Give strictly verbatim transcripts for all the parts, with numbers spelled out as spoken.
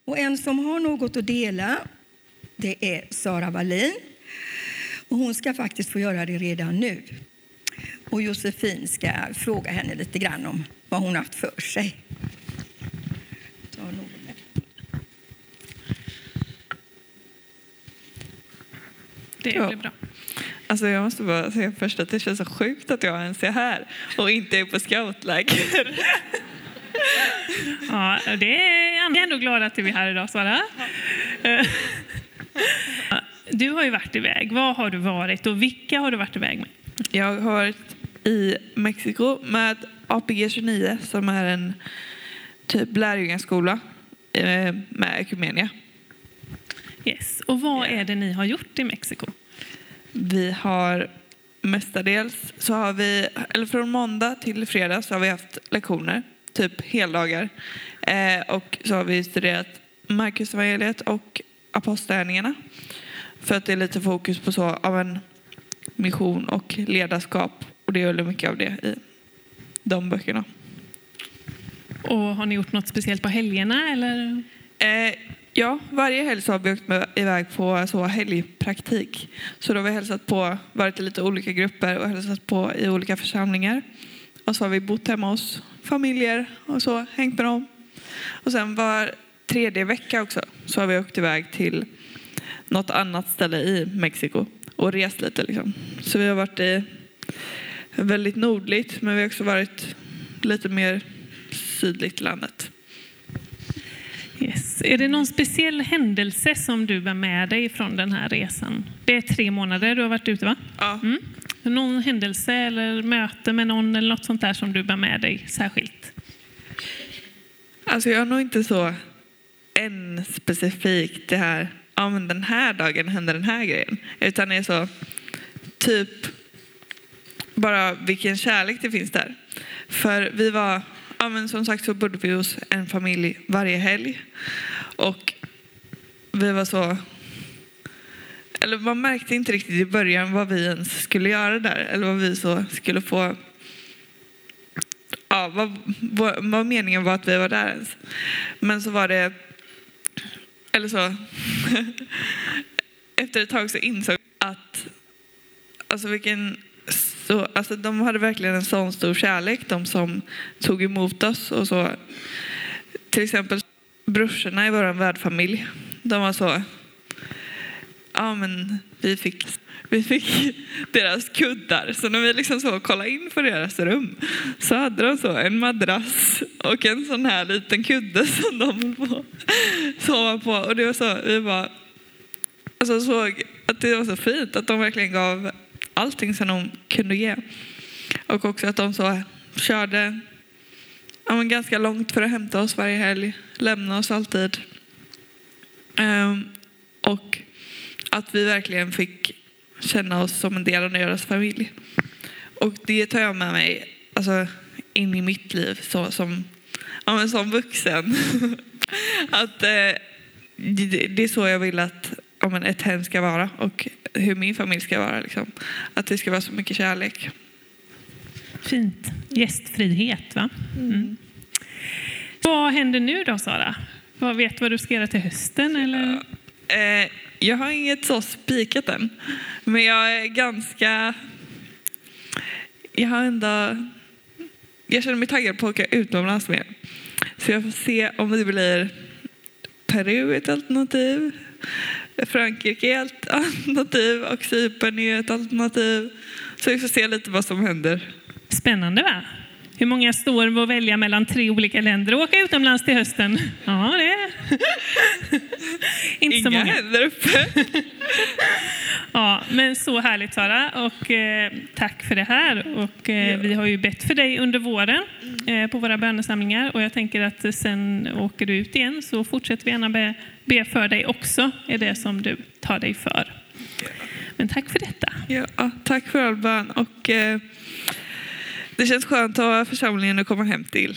Och en som har något att dela, det är Sara Wallin. Och hon ska faktiskt få göra det redan nu. Och Josefin ska fråga henne lite grann om vad hon har haft för sig. Ta någon med. Det Ja. blir bra. Alltså jag måste bara säga först att det känns så sjukt att jag ens är här och inte är på scoutläger. Ja, det är jag är ändå glad att du är här idag, Sara. Du har ju varit iväg. Vad har du varit och vilka har du varit iväg med? Jag har varit i Mexiko med A P G tjugonio som är en typ lärjungaskola med Ekumenia. Yes. Och vad är det ni har gjort i Mexiko? Vi har mestadels så har vi, eller från måndag till fredag så har vi haft lektioner, typ heldagar. Eh, och så har vi studerat Markusevangeliet och apostlagärningarna. För att det är lite fokus på så av en mission och ledarskap. Och det är väldigt mycket av det i de böckerna. Och har ni gjort något speciellt på helgerna eller? Eh, ja, varje helg så har vi åkt med, iväg på så helgpraktik. Så då har vi hälsat på, varit i lite olika grupper och hälsat på i olika församlingar. Och så har vi bott hemma hos familjer och så, hängt med dem. Och sen var tredje vecka också så har vi åkt iväg till något annat ställe i Mexiko och rest lite liksom. Så vi har varit i väldigt nordligt, men vi har också varit lite mer sydligt i landet. Yes. Är det någon speciell händelse som du bär med dig från den här resan? Det är tre månader du har varit ute, va? Ja. Mm. Någon händelse eller möte med någon eller något sånt där som du bär med dig särskilt? Alltså jag har nog inte så en specifikt det här, ja men den här dagen händer den här grejen. Utan det är så typ bara vilken kärlek det finns där. För vi var, ja men som sagt så bodde vi hos en familj varje helg. Och vi var så, eller man märkte inte riktigt i början vad vi ens skulle göra där. Eller vad vi så skulle få, ja vad, vad, vad meningen var att vi var där ens. Men så var det, eller så efter ett tag så insåg jag att alltså vilken så, alltså de hade verkligen en sån stor kärlek, de som tog emot oss och så. Till exempel brorsorna i vår värdfamilj, de var så, ja men vi fick vi fick deras kuddar, så när vi liksom så kollade in på deras rum så hade de så en madrass och en sån här liten kudde som de på sova på. Och det var så, vi bara alltså såg att det var så fint att de verkligen gav allting som de kunde ge. Och också att de så körde ja, men ganska långt för att hämta oss varje helg, lämna oss alltid. Um, och att vi verkligen fick känna oss som en del av deras familj. Och det tar jag med mig alltså, in i mitt liv så, som, ja, men som vuxen. att eh, det, det är så jag vill att ja, men ett hem ska vara och hur min familj ska vara. Liksom. Att det ska vara så mycket kärlek. Fint. Gästfrihet, va? Mm. Mm. Vad händer nu då, Sara? Vad vet vad du ska göra till hösten? Eller? Ja, eh, jag har inget så spikat än. Men jag är ganska... Jag har ändå... Jag känner mig taggad på att åka utomlands mer. Så jag får se om det blir Peru ett alternativ. Frankrike är ett alternativ. Och Cypern är ett alternativ. Så vi får se lite vad som händer. Spännande, va? Hur många står att välja mellan tre olika länder och åka utomlands till hösten? Ja, det är inte Inga så många. händer uppe. Ja, men så härligt, Sara. Och eh, tack för det här. Och eh, ja. vi har ju bett för dig under våren eh, på våra bönesamlingar. Och jag tänker att sen åker du ut igen så fortsätter vi gärna be, be för dig också. Är det som du tar dig för. Men tack för detta. Ja, tack för all bön. Och eh, det känns skönt att ha församlingen att komma hem till.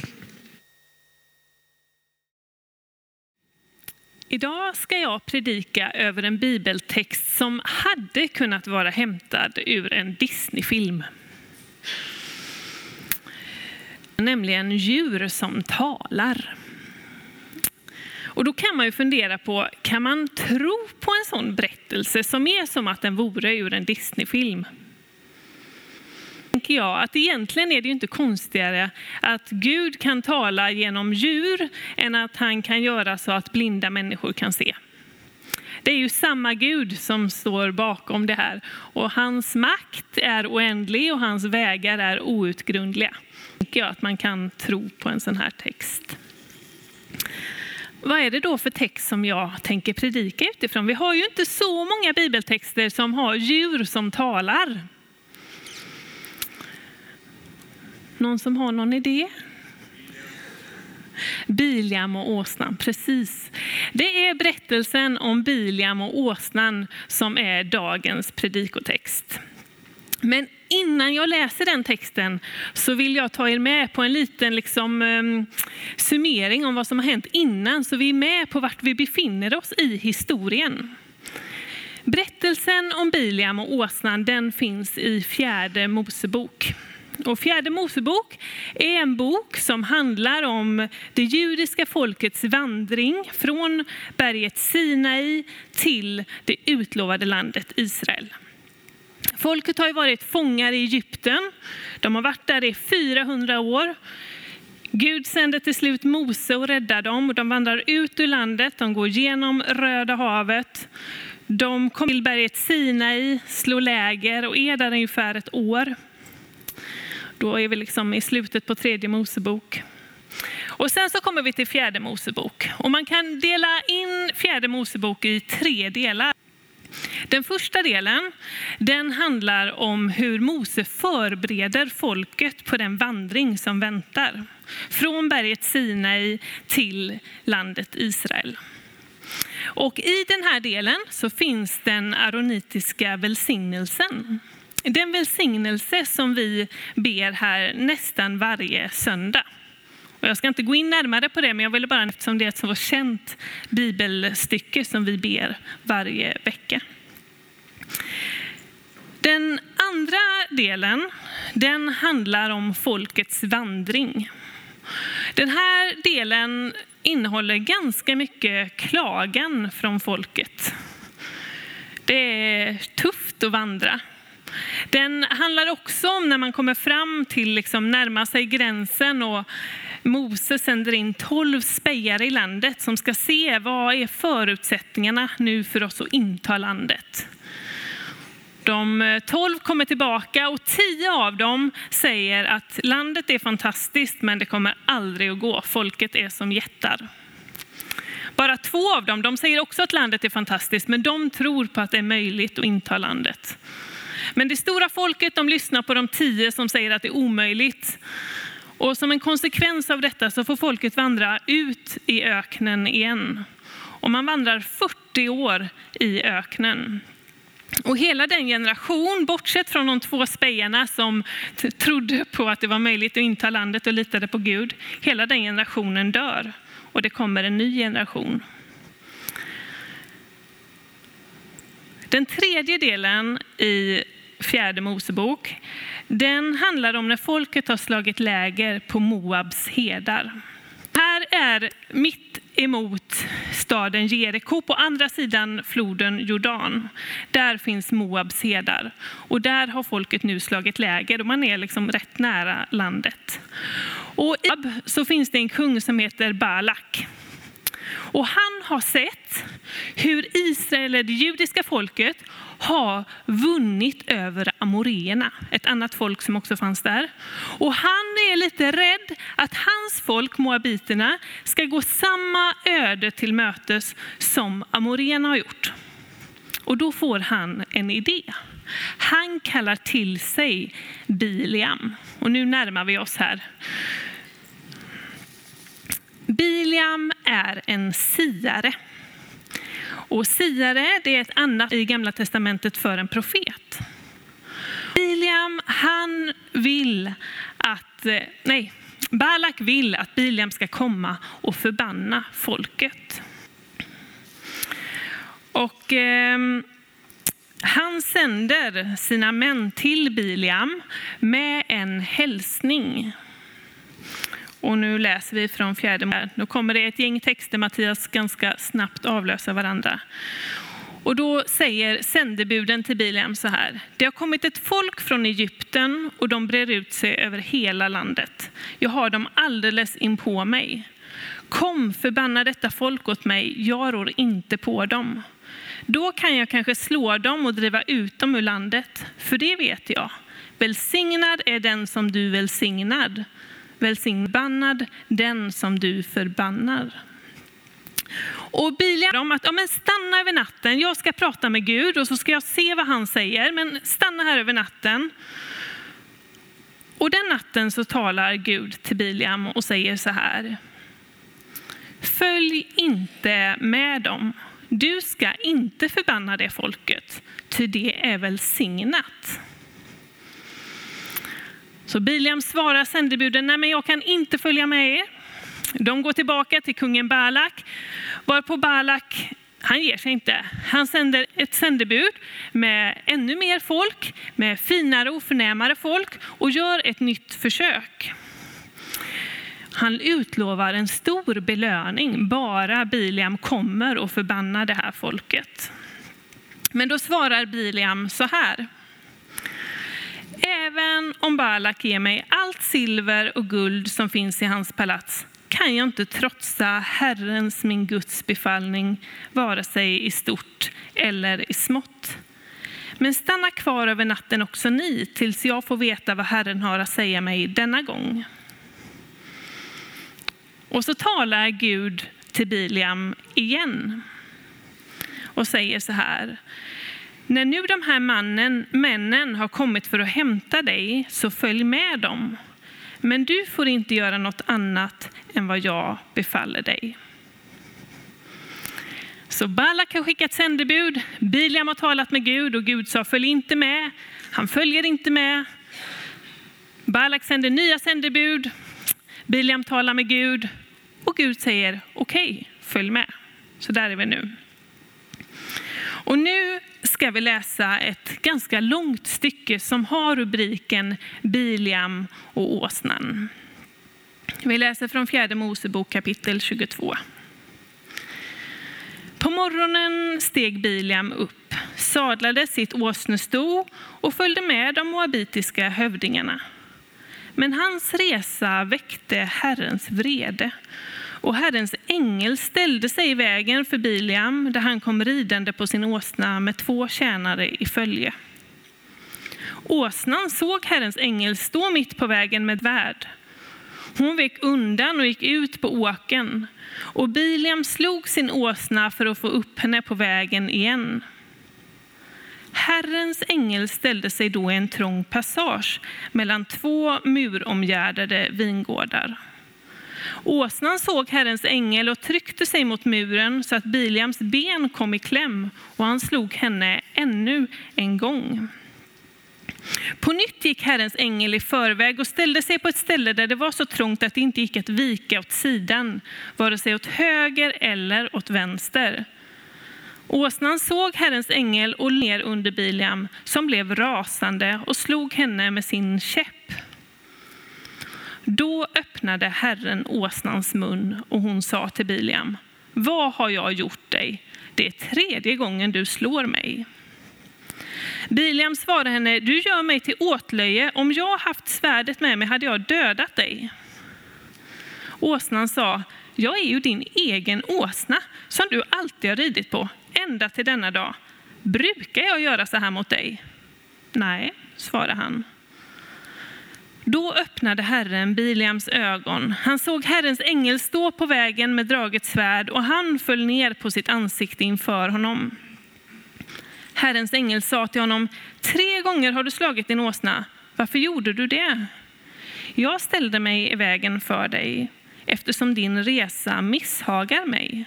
Idag ska jag predika över en bibeltext som hade kunnat vara hämtad ur en Disney-film. Nämligen Djur som talar. Och då kan man ju fundera på, kan man tro på en sån berättelse som är som att den vore ur en Disney-film? Tänker jag att egentligen är det ju inte konstigare att Gud kan tala genom djur än att han kan göra så att blinda människor kan se. Det är ju samma Gud som står bakom det här, och hans makt är oändlig och hans vägar är outgrundliga. Tänker jag att man kan tro på en sån här text. Vad är det då för text som jag tänker predika utifrån? Vi har ju inte så många bibeltexter som har djur som talar. Någon som har någon idé? Biliam och åsnan, precis. Det är berättelsen om Biliam och åsnan som är dagens predikotext. Men innan jag läser den texten så vill jag ta er med på en liten liksom, um, summering om vad som har hänt innan, så vi är med på vart vi befinner oss i historien. Berättelsen om Biliam och åsnan, den finns i fjärde Mosebok. Och fjärde Mosebok är en bok som handlar om det judiska folkets vandring från berget Sinai till det utlovade landet Israel. Folket har ju varit fångar i Egypten. De har varit där i fyrahundra år. Gud sände till slut Mose och räddar dem. Och de vandrar ut ur landet. De går genom Röda havet. De kommer till berget Sinai, slår läger och är där ungefär ett år. Då är vi liksom i slutet på tredje Mosebok. Och sen så kommer vi till fjärde Mosebok. Och man kan dela in fjärde Mosebok i tre delar. Den första delen, den handlar om hur Mose förbereder folket på den vandring som väntar. Från berget Sinai till landet Israel. Och i den här delen så finns den aronitiska välsignelsen. Den välsignelse som vi ber här nästan varje söndag. Och jag ska inte gå in närmare på det, men jag ville bara, eftersom det är ett så känt bibelstycke som vi ber varje vecka. Den andra delen, den handlar om folkets vandring. Den här delen innehåller ganska mycket klagan från folket. Det är tufft att vandra. Den handlar också om när man kommer fram till liksom närma sig gränsen och Mose sänder in tolv spejare i landet som ska se vad är förutsättningarna nu för oss att inta landet. De tolv kommer tillbaka och tio av dem säger att landet är fantastiskt men det kommer aldrig att gå. Folket är som jättar. Bara två av dem, de säger också att landet är fantastiskt men de tror på att det är möjligt att inta landet. Men det stora folket, de lyssnar på de tio som säger att det är omöjligt. Och som en konsekvens av detta så får folket vandra ut i öknen igen. Och man vandrar fyrtio år i öknen. Och hela den generation, bortsett från de två spejarna som t- trodde på att det var möjligt att inta landet och litade på Gud, hela den generationen dör. Och det kommer en ny generation. Den tredje delen i fjärde Mosebok, den handlar om när folket har slagit läger på Moabs hedar. Här är mitt emot staden Jeriko på andra sidan floden Jordan. Där finns Moabs hedar. Och där har folket nu slagit läger och man är liksom rätt nära landet. Och i Moab så finns det en kung som heter Balak. Och han har sett hur Israel, det judiska folket, har vunnit över amoreerna, ett annat folk som också fanns där. Och han är lite rädd att hans folk, moabiterna, ska gå samma öde till mötes som amoreerna har gjort. Och då får han en idé. Han kallar till sig Biliam. Och nu närmar vi oss här. Biliam är en siare. Och siare, det är ett annat i Gamla testamentet för en profet. Biliam, han vill att, nej, Balak vill att Biliam ska komma och förbanna folket. Och eh, han sänder sina män till Biliam med en hälsning. Och nu läser vi från fjärde. Nu kommer det ett gäng texter, Mattias, ganska snabbt avlösa varandra. Och då säger sändebuden till Bileam så här: det har kommit ett folk från Egypten och de brer ut sig över hela landet. Jag har dem alldeles in på mig. Kom, förbanna detta folk åt mig, jag rår inte på dem. Då kan jag kanske slå dem och driva ut dem ur landet, för det vet jag. Välsignad är den som du välsignad. Välsignad den som du förbannar. Och Bileam om att ja, men stanna över natten. Jag ska prata med Gud och så ska jag se vad han säger. Men stanna här över natten. Och den natten så talar Gud till Bileam och säger så här: följ inte med dem. Du ska inte förbanna det folket, ty det är välsignat. Så Bileam svarar sändebuden: nej, men jag kan inte följa med er. De går tillbaka till kungen Balak, varpå Balak, han ger sig inte. Han sänder ett sändebud med ännu mer folk, med finare och förnämare folk, och gör ett nytt försök. Han utlovar en stor belöning bara Bileam kommer och förbannar det här folket. Men då svarar Bileam så här: även om Balak ger mig allt silver och guld som finns i hans palats, kan jag inte trotsa Herrens, min Guds befallning, vare sig i stort eller i smått. Men stanna kvar över natten också ni, tills jag får veta vad Herren har att säga mig denna gång. Och så talar Gud till Bileam igen och säger så här: när nu de här mannen, männen har kommit för att hämta dig, så följ med dem. Men du får inte göra något annat än vad jag befaller dig. Så Balak har skickat sändebud. Bileam har talat med Gud och Gud sa: följ inte med. Han följer inte med. Balak sänder nya sändebud. Bileam talar med Gud och Gud säger: okej, följ med. Så där är vi nu. Och nu ska vi läsa ett ganska långt stycke som har rubriken Bileam och åsnan. Vi läser från fjärde Mosebok kapitel tjugotvå. På morgonen steg Bileam upp, sadlade sitt åsnesto och följde med de moabitiska hövdingarna. Men hans resa väckte Herrens vrede, och Herrens ängel ställde sig i vägen för Bileam där han kom ridande på sin åsna med två tjänare i följe. Åsnan såg Herrens ängel stå mitt på vägen med värd. Hon vek undan och gick ut på åken, och Bileam slog sin åsna för att få upp henne på vägen igen. Herrens ängel ställde sig då i en trång passage mellan två muromgärdade vingårdar. Åsnan såg Herrens ängel och tryckte sig mot muren så att Bileams ben kom i kläm, och han slog henne ännu en gång. På nytt gick Herrens ängel i förväg och ställde sig på ett ställe där det var så trångt att det inte gick att vika åt sidan, vare sig åt höger eller åt vänster. Åsnan såg Herrens ängel och ner under Bileam, som blev rasande och slog henne med sin käpp. Då öppnade Herren åsnans mun och hon sa till Bileam: vad har jag gjort dig? Det är tredje gången du slår mig. Bileam svarade henne: du gör mig till åtlöje. Om jag haft svärdet med mig hade jag dödat dig. Åsnan sa: jag är ju din egen åsna som du alltid har ridit på, ända till denna dag. Brukar jag göra så här mot dig? Nej, svarade han. Då öppnade Herren Bileams ögon. Han såg Herrens ängel stå på vägen med draget svärd, och han föll ner på sitt ansikte inför honom. Herrens ängel sa till honom: tre gånger har du slagit din åsna. Varför gjorde du det? Jag ställde mig i vägen för dig, eftersom din resa misshagar mig.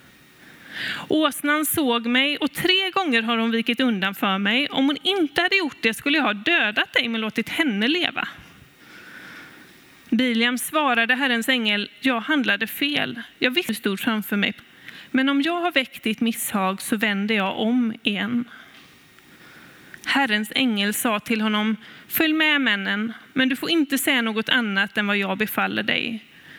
Åsnan såg mig, och tre gånger har hon vikit undan för mig. Om hon inte hade gjort det skulle jag ha dödat dig men låtit henne leva. Bileam svarade Herrens ängel: jag handlade fel. Jag visste du stod framför mig. Men om jag har väckt ditt misshag så vänder jag om igen. Herrens ängel sa till honom: följ med männen, men du får inte säga något annat än vad jag befaller dig.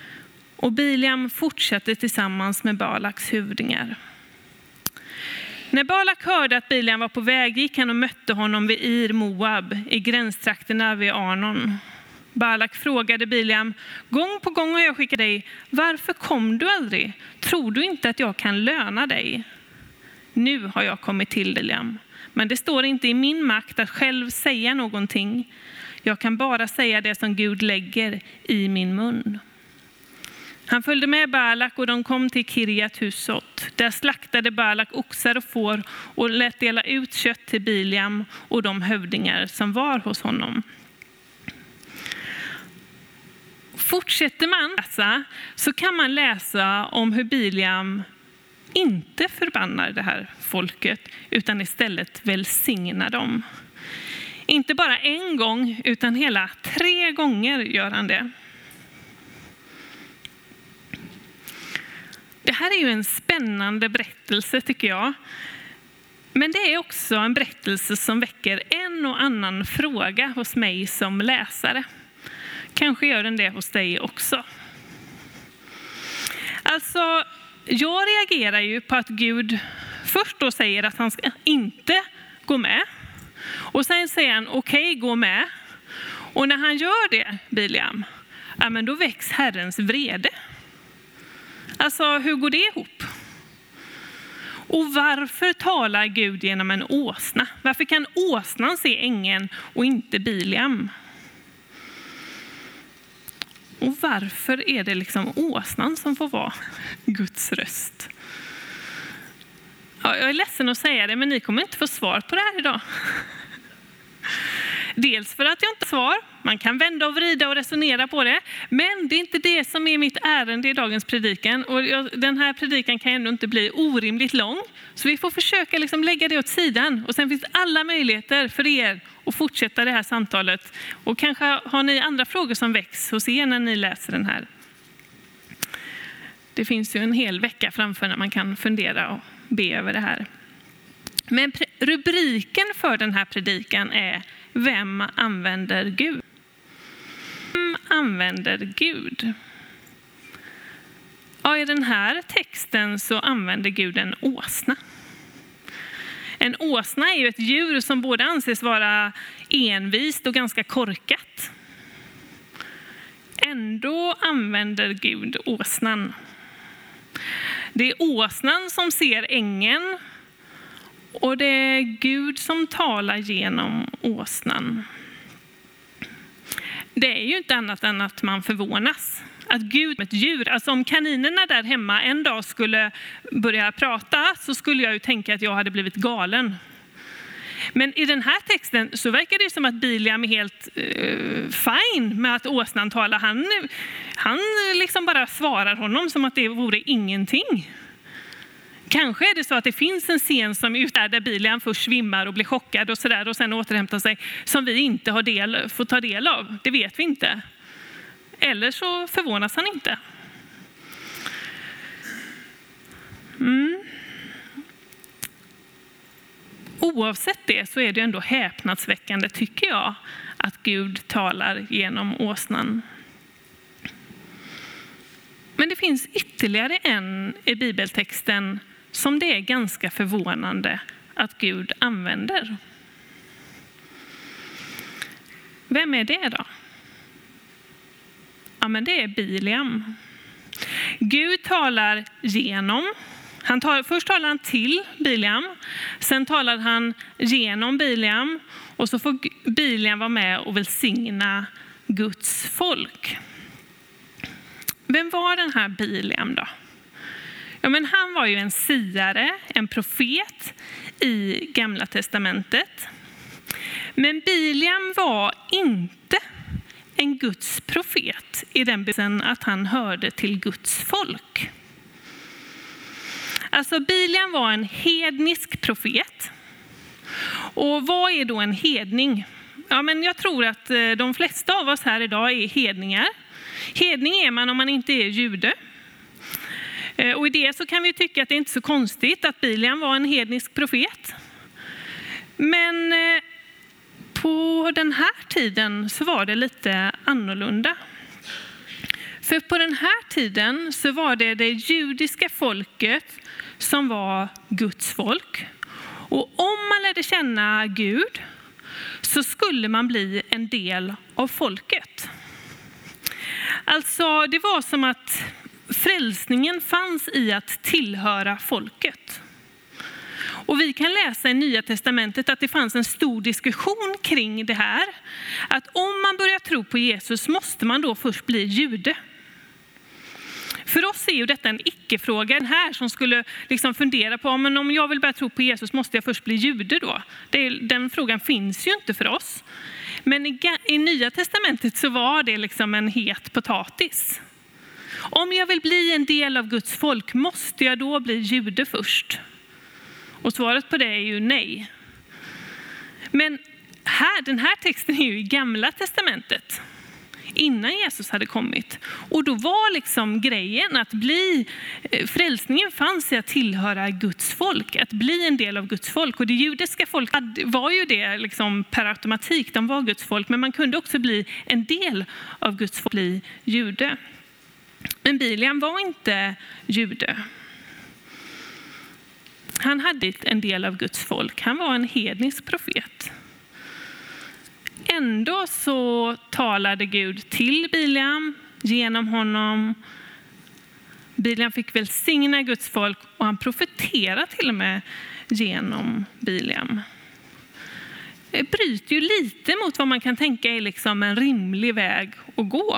Och Biliam fortsatte tillsammans med Balaks hövdingar. När Balak hörde att Biliam var på väg gick han och mötte honom vid Ir Moab i gränstrakterna vid Arnon. Balak frågade Biliam: gång på gång har jag skickat dig. Varför kom du aldrig? Tror du inte att jag kan löna dig? Nu har jag kommit till Biliam. Men det står inte i min makt att själv säga någonting. Jag kan bara säga det som Gud lägger i min mun. Han följde med Balak och de kom till Kirjat Husot. Där slaktade Balak oxar och får och lät dela ut kött till Biliam och de hövdingar som var hos honom. Fortsätter man läsa så kan man läsa om hur Biliam inte förbannar det här folket utan istället välsignar dem. Inte bara en gång utan hela tre gånger gör han det. Det här är ju en spännande berättelse tycker jag. Men det är också en berättelse som väcker en och annan fråga hos mig som läsare. Kanske gör den det hos dig också. Alltså, jag reagerar ju på att Gud först då säger att han ska inte gå med. Och sen säger han okej, okay, gå med. Och när han gör det, Biliam, ja, men då väcks Herrens vrede. Alltså, hur går det ihop? Och varför talar Gud genom en åsna? Varför kan åsnan se ängeln och inte Biliam? Och varför är det liksom åsnan som får vara Guds röst? Ja, jag är ledsen att säga det, men ni kommer inte få svar på det här idag. Dels för att jag inte har svar. Man kan vända och vrida och resonera på det. Men det är inte det som är mitt ärende i dagens predikan. Och jag, den här predikan kan ändå inte bli orimligt lång. Så vi får försöka liksom lägga det åt sidan. Och sen finns alla möjligheter för er att fortsätta det här samtalet. Och kanske har ni andra frågor som väcks hos er när ni läser den här. Det finns ju en hel vecka framför när man kan fundera och be över det här. Men rubriken för den här predikan är: vem använder Gud? Vem använder Gud? Ja, i den här texten så använder Gud en åsna. En åsna är ju ett djur som både anses vara envist och ganska korkat. Ändå använder Gud åsnan. Det är åsnan som ser ängeln. Och det är Gud som talar genom åsnan. Det är ju inte annat än att man förvånas. Att Gud är ett djur. Alltså om kaninerna där hemma en dag skulle börja prata så skulle jag ju tänka att jag hade blivit galen. Men i den här texten så verkar det som att Biliam är helt uh, fine med att åsnan talar. Han, han liksom bara svarar honom som att det vore ingenting. Kanske är det så att det finns en scen som är där Biliam först svimmar och blir chockad och sådär och sen återhämtar sig som vi inte har del, får ta del av. Det vet vi inte. Eller så förvånas han inte. Mm. Oavsett det så är det ändå häpnadsväckande tycker jag att Gud talar genom åsnan. Men det finns ytterligare en i bibeltexten som det är ganska förvånande att Gud använder. Vem är det då? Ja, men det är Biliam. Gud talar genom. Han tar, först talar han till Biliam. Sen talar han genom Biliam. Och så får Biliam vara med och välsigna Guds folk. Vem var den här Biliam då? Ja, men han var ju en siare, en profet i Gamla testamentet. Men Biliam var inte en Guds profet i den betydelsen att han hörde till Guds folk. Alltså Biliam var en hednisk profet. Och vad är då en hedning? Ja, men jag tror att de flesta av oss här idag är hedningar. Hedning är man om man inte är jude. Och i det så kan vi tycka att det inte är så konstigt att Biliam var en hednisk profet. Men på den här tiden så var det lite annorlunda. För på den här tiden så var det det judiska folket som var Guds folk. Och om man lärde känna Gud så skulle man bli en del av folket. Alltså det var som att frälsningen fanns i att tillhöra folket. Och vi kan läsa i Nya testamentet att det fanns en stor diskussion kring det här. Att om man börjar tro på Jesus måste man då först bli jude. För oss är ju detta en icke-fråga. Den här som skulle liksom fundera på men om jag vill börja tro på Jesus måste jag först bli jude då. Det, den frågan finns ju inte för oss. Men i, i Nya testamentet så var det liksom en het potatis. Om jag vill bli en del av Guds folk måste jag då bli jude först? Och svaret på det är ju nej. Men här, den här texten är ju i Gamla testamentet. Innan Jesus hade kommit. Och då var liksom grejen att bli, frälsningen fanns i att tillhöra Guds folk. Att bli en del av Guds folk. Och det judiska folket var ju det liksom per automatik. De var Guds folk. Men man kunde också bli en del av Guds folk, bli jude. Men Biliam var inte jude. Han hade en del av Guds folk. Han var en hednisk profet. Ändå så talade Gud till Biliam genom honom. Biliam fick välsigna Guds folk och han profeterade till och med genom Biliam. Det bryter ju lite mot vad man kan tänka är liksom en rimlig väg att gå.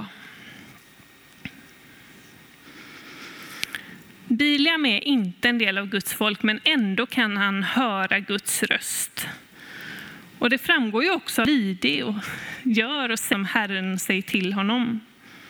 Biliam är inte en del av Guds folk men ändå kan han höra Guds röst. Och det framgår ju också av lydig och gör och som Herren säger till honom.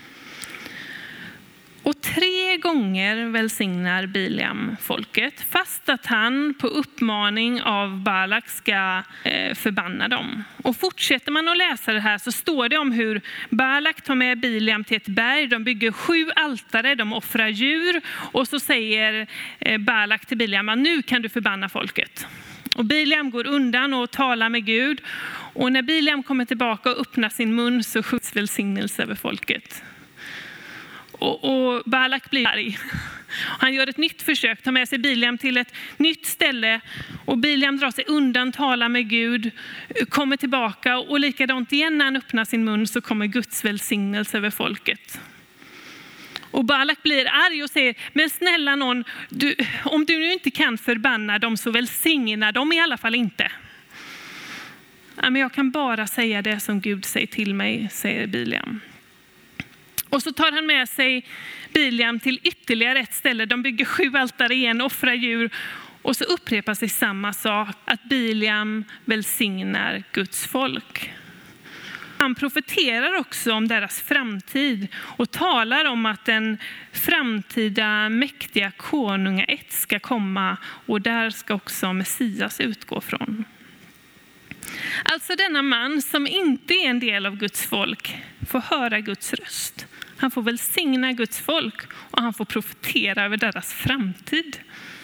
Och tre gånger välsignar Biliam folket fast att han på uppmaning av Balak ska eh, förbanna dem. Och fortsätter man att läsa det här så står det om hur Balak tar med Biliam till ett berg. De bygger sju altare, de offrar djur och så säger eh, Balak till Biliam att nu kan du förbanna folket. Och Biliam går undan och talar med Gud. Och när Biliam kommer tillbaka och öppnar sin mun så skjuts välsignelse över folket. Och, och Balak blir arg. Han gör ett nytt försök, tar med sig Biliam till ett nytt ställe. Och Biliam drar sig undan, talar med Gud, kommer tillbaka. Och likadant igen när han öppnar sin mun så kommer Guds välsignelse över folket. Och Balak blir arg och säger, men snälla någon, du, om du nu inte kan förbanna dem så välsigna dem i alla fall inte. Ja, men jag kan bara säga det som Gud säger till mig, säger Biliam. Och så tar han med sig Biliam till ytterligare ett ställe. De bygger sju altare igen, offrar djur. Och så upprepar sig samma sak, att Biliam välsignar Guds folk. Han profeterar också om deras framtid och talar om att den framtida mäktiga konungaätt ska komma och där ska också Messias utgå från. Alltså denna man som inte är en del av Guds folk får höra Guds röst. Han får välsigna Guds folk och han får profetera över deras framtid.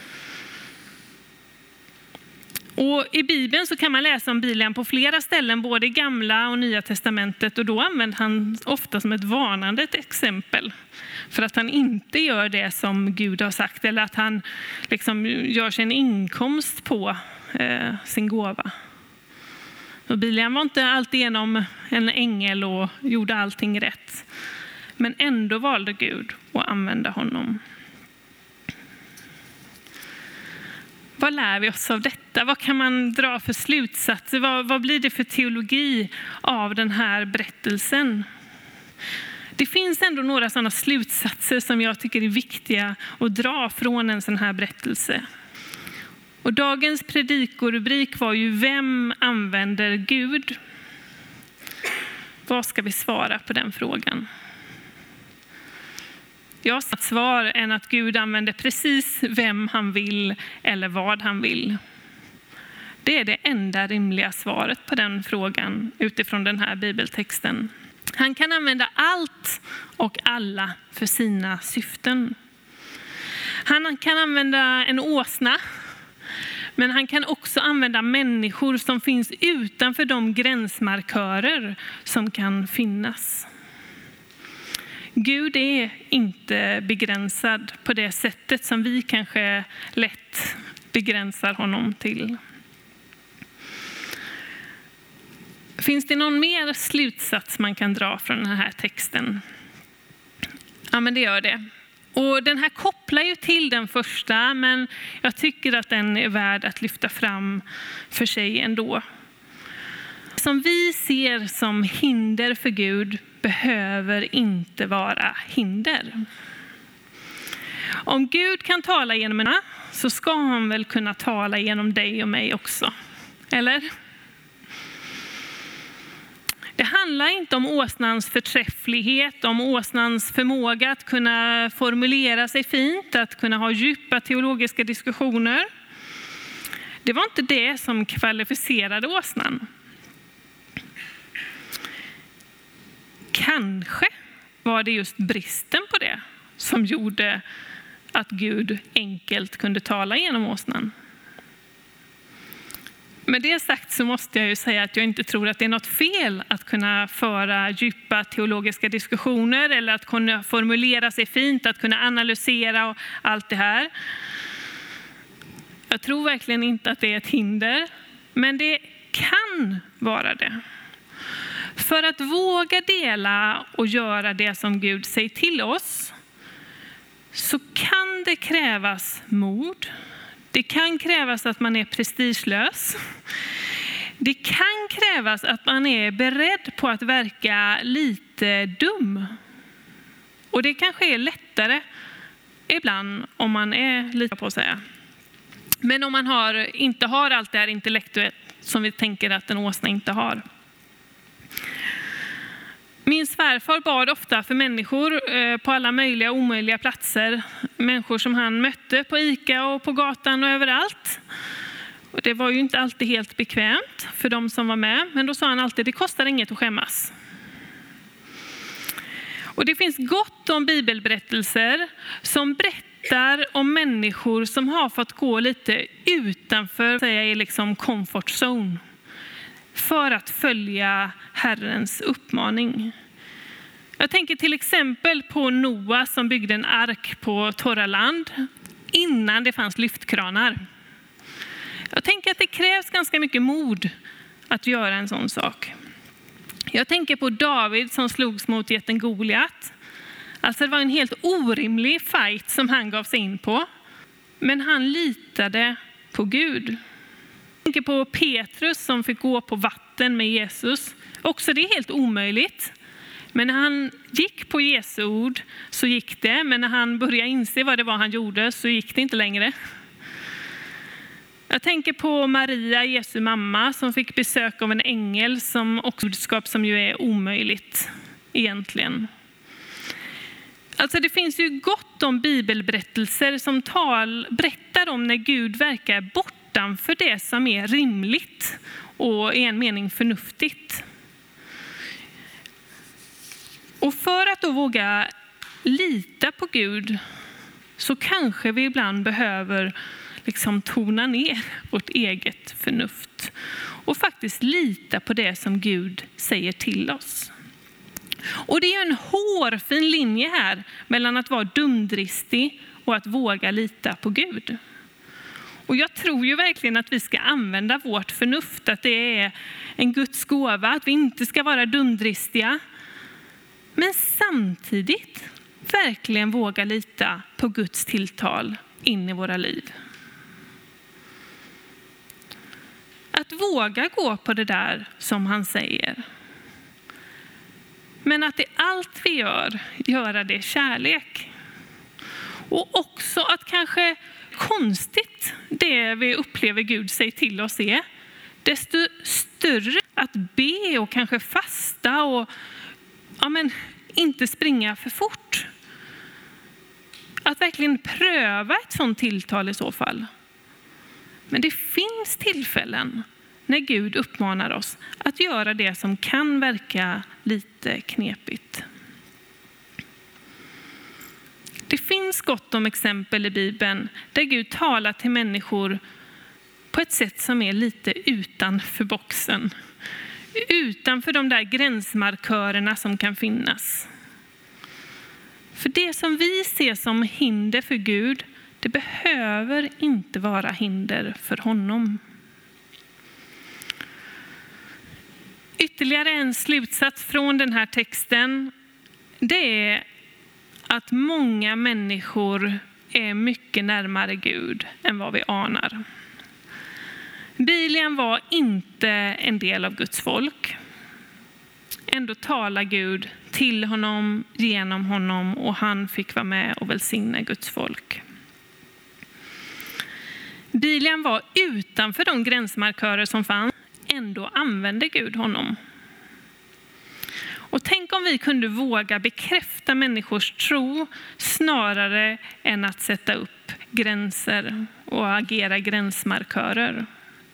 Och i Bibeln så kan man läsa om Biliam på flera ställen, både i Gamla och Nya testamentet. Och då använder han ofta som ett varnande exempel. För att han inte gör det som Gud har sagt. Eller att han liksom gör sig en inkomst på eh, sin gåva. Och Biliam var inte alltid genom en ängel och gjorde allting rätt. Men ändå valde Gud att använda honom. Vad lär vi oss av detta? Vad kan man dra för slutsatser? Vad, vad blir det för teologi av den här berättelsen? Det finns ändå några sådana slutsatser som jag tycker är viktiga att dra från en sån här berättelse. Och dagens predikorubrik var ju vem använder Gud? Vad ska vi svara på den frågan? Jag har satt svar än att Gud använder precis vem han vill eller vad han vill. Det är det enda rimliga svaret på den frågan utifrån den här bibeltexten. Han kan använda allt och alla för sina syften. Han kan använda en åsna, men han kan också använda människor som finns utanför de gränsmarkörer som kan finnas. Gud är inte begränsad på det sättet som vi kanske lätt begränsar honom till. Finns det någon mer slutsats man kan dra från den här texten? Ja, men det gör det. Och den här kopplar ju till den första, men jag tycker att den är värd att lyfta fram för sig ändå. Som vi ser som hinder för Gud behöver inte vara hinder. Om Gud kan tala genom en, så ska han väl kunna tala genom dig och mig också. Eller? Det handlar inte om åsnans förträfflighet, om åsnans förmåga att kunna formulera sig fint, att kunna ha djupa teologiska diskussioner. Det var inte det som kvalificerade åsnan. Kanske var det just bristen på det som gjorde att Gud enkelt kunde tala genom åsnan. Med det sagt så måste jag ju säga att jag inte tror att det är något fel att kunna föra djupa teologiska diskussioner eller att kunna formulera sig fint, att kunna analysera och allt det här. Jag tror verkligen inte att det är ett hinder, men det kan vara det. För att våga dela och göra det som Gud säger till oss, så kan det krävas mod. Det kan krävas att man är prestigelös. Det kan krävas att man är beredd på att verka lite dum. Och det kanske är lättare ibland om man är lite på att säga. Men om man har, inte har allt det här intellektuellt som vi tänker att en åsna inte har. Min svärfar bad ofta för människor på alla möjliga och omöjliga platser. Människor som han mötte på Ica och på gatan och överallt. Och det var ju inte alltid helt bekvämt för de som var med. Men då sa han alltid, det kostar inget att skämmas. Och det finns gott om bibelberättelser som berättar om människor som har fått gå lite utanför, säga, liksom comfort zone. För att följa Herrens uppmaning. Jag tänker till exempel på Noa som byggde en ark på torra land innan det fanns lyftkranar. Jag tänker att det krävs ganska mycket mod att göra en sån sak. Jag tänker på David som slogs mot jätten Goliat. Alltså det var en helt orimlig fight som han gav sig in på. Men han litade på Gud. Jag tänker på Petrus som fick gå på vatten med Jesus. Också det är helt omöjligt. Men när han gick på Jesu ord så gick det. Men när han började inse vad det var han gjorde så gick det inte längre. Jag tänker på Maria, Jesu mamma, som fick besök av en ängel som också budskap som ju är omöjligt egentligen. Alltså det finns ju gott om bibelberättelser som tal, berättar om när Gud verkar bortanför det som är rimligt och i en mening förnuftigt. Och för att då våga lita på Gud så kanske vi ibland behöver liksom tona ner vårt eget förnuft och faktiskt lita på det som Gud säger till oss. Och det är en hårfin linje här mellan att vara dumdristig och att våga lita på Gud. Och jag tror ju verkligen att vi ska använda vårt förnuft, att det är en Guds gåva, att vi inte ska vara dumdristiga. Men samtidigt verkligen våga lita på Guds tilltal in i våra liv. Att våga gå på det där som han säger. Men att i allt vi gör, göra det kärlek. Och också att kanske konstigt det vi upplever Gud säger till oss är, desto större att be och kanske fasta och ja, men, inte springa för fort. Att verkligen pröva ett sånt tilltal i så fall. Men det finns tillfällen när Gud uppmanar oss att göra det som kan verka lite knepigt. Det finns gott om exempel i Bibeln där Gud talar till människor på ett sätt som är lite utanför boxen. Utanför de där gränsmarkörerna som kan finnas. För det som vi ser som hinder för Gud, det behöver inte vara hinder för honom. Ytterligare en slutsats från den här texten, det är att många människor är mycket närmare Gud än vad vi anar. Biliam var inte en del av Guds folk. Ändå talar Gud till honom, genom honom, och han fick vara med och välsigna Guds folk. Biliam var utanför de gränsmarkörer som fanns. Ändå använde Gud honom. Och tänk om vi kunde våga bekräfta människors tro snarare än att sätta upp gränser och agera gränsmarkörer.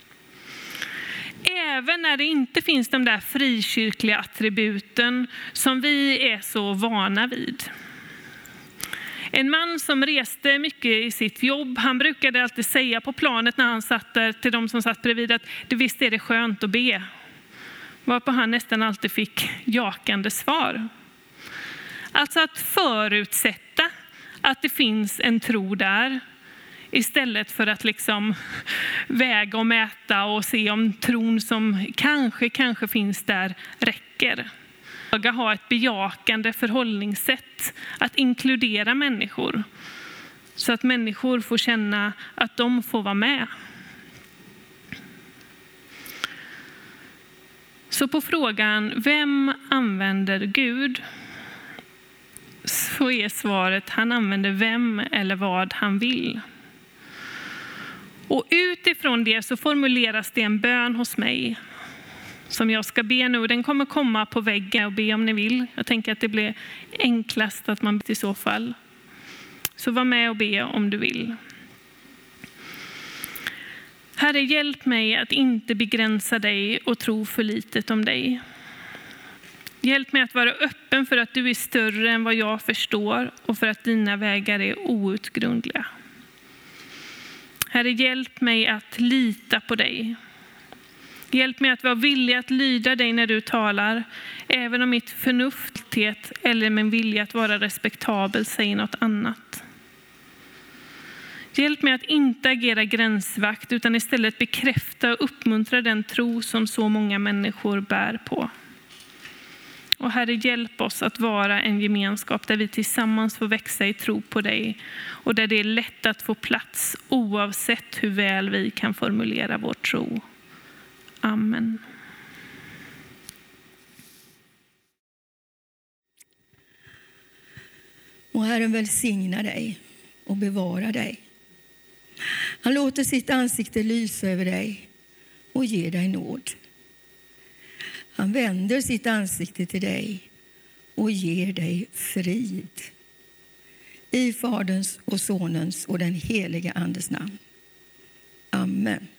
Även när det inte finns de där frikyrkliga attributen som vi är så vana vid. En man som reste mycket i sitt jobb, han brukade alltid säga på planet när han satt där till de som satt bredvid att det visst är det skönt att be. Varpå han nästan alltid fick jakande svar. Alltså att förutsätta att det finns en tro där istället för att liksom väga och mäta och se om tron som kanske, kanske finns där räcker. Våga ha ett bejakande förhållningssätt, att inkludera människor så att människor får känna att de får vara med. Så på frågan, vem använder Gud? Så är svaret, han använder vem eller vad han vill. Och utifrån det så formuleras det en bön hos mig som jag ska be nu. Den kommer komma på väggen och be om ni vill. Jag tänker att det blir enklast att man ber i så fall. Så var med och be om du vill. Herre, hjälp mig att inte begränsa dig och tro för litet om dig. Hjälp mig att vara öppen för att du är större än vad jag förstår och för att dina vägar är outgrundliga. Herre, hjälp mig att lita på dig. Hjälp mig att vara villig att lyda dig när du talar, även om mitt förnufthet eller min vilja att vara respektabel säger något annat. Hjälp mig att inte agera gränsvakt utan istället bekräfta och uppmuntra den tro som så många människor bär på. Och Herre, hjälp oss att vara en gemenskap där vi tillsammans får växa i tro på dig och där det är lätt att få plats oavsett hur väl vi kan formulera vår tro. Amen. Och Herren välsigna dig och bevara dig. Han låter sitt ansikte lysa över dig och ger dig nåd. Han vänder sitt ansikte till dig och ger dig frid. I Faderns och Sonens och den heliga Andes namn. Amen.